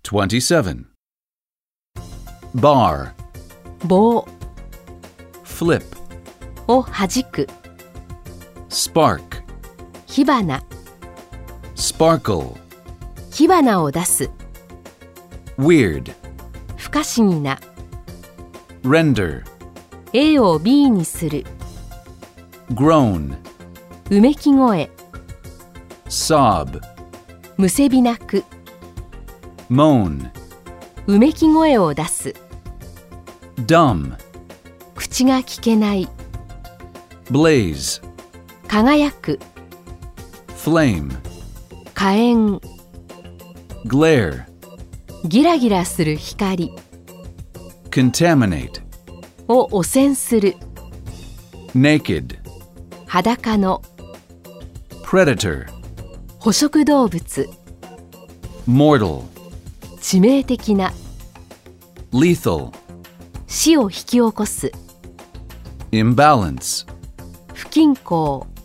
27. Bar, 棒 flip, を弾く spark, 火花 sparkle, 火花を出す weird, 不可思議な render, A を B にする groan, うめき声 sob, むせび泣く moan, うめき声を出す dumb, 口が聞けない blaze, 輝く flame, 火炎 glare, ギラギラする光 contaminate, を汚染する naked, 裸の predator, 捕食動物 mortal, 致命的な lethal, 死を引き起こす imbalance, 不均衡